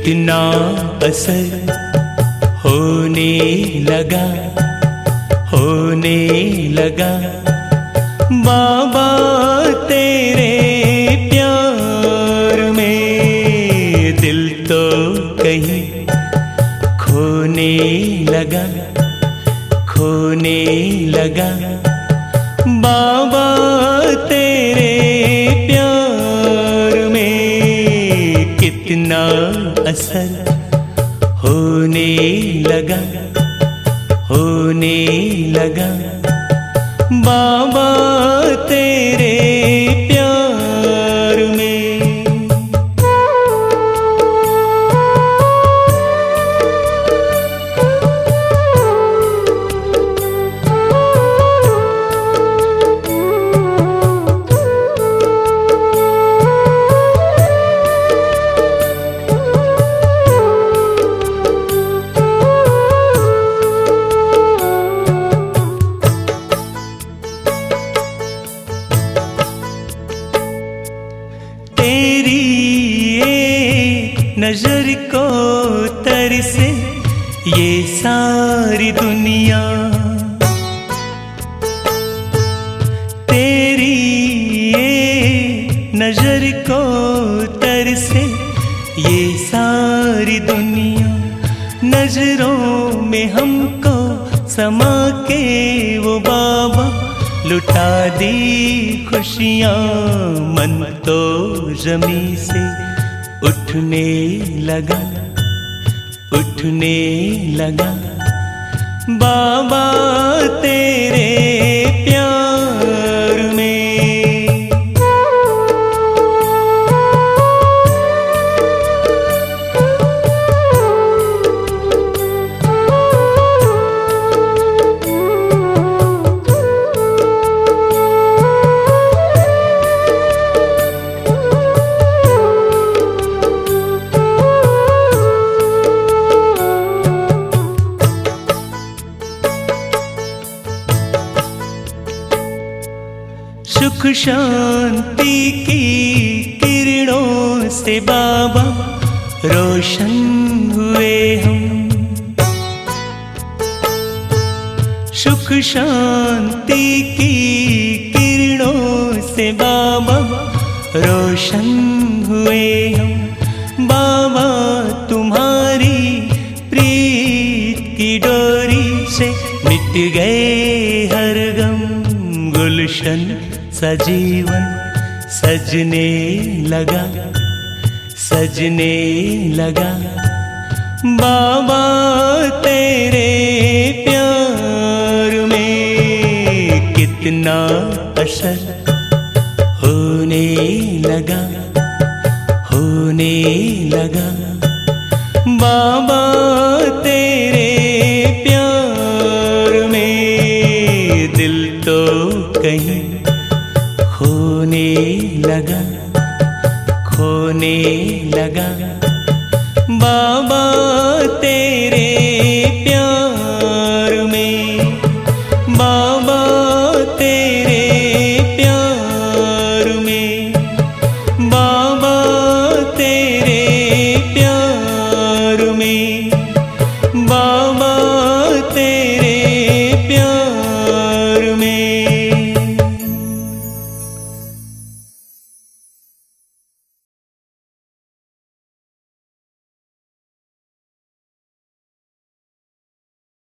कितना असर होने लगा बाबा तेरे प्यार में। दिल तो कहीं खोने लगा बाबा तेरे प्यार में। कितना असर होने लगा बाबा तेरे प्यार में। तेरी ये नजर को तरसे ये सारी दुनिया, तेरी ये नजर को तरसे ये सारी दुनिया। नजरों में हमको समा के वो बाबा लुटा दी खुशियाँ। मन तो जमी से उठने लगा बाबा तेरे प्यार में। सुख शांति की किरणों से बाबा रोशन हुए हम। सुख शांति की किरणों से बाबा रोशन हुए हम। बाबा तुम्हारी प्रीत की डोरी से मिट गए हर गम। गुलशन सा जीवन सजने लगा बाबा तेरे प्यार में। कितना असर होने लगा बाबा तेरे प्यार में। दिल तो कहीं खोने लगा बाबा तेरे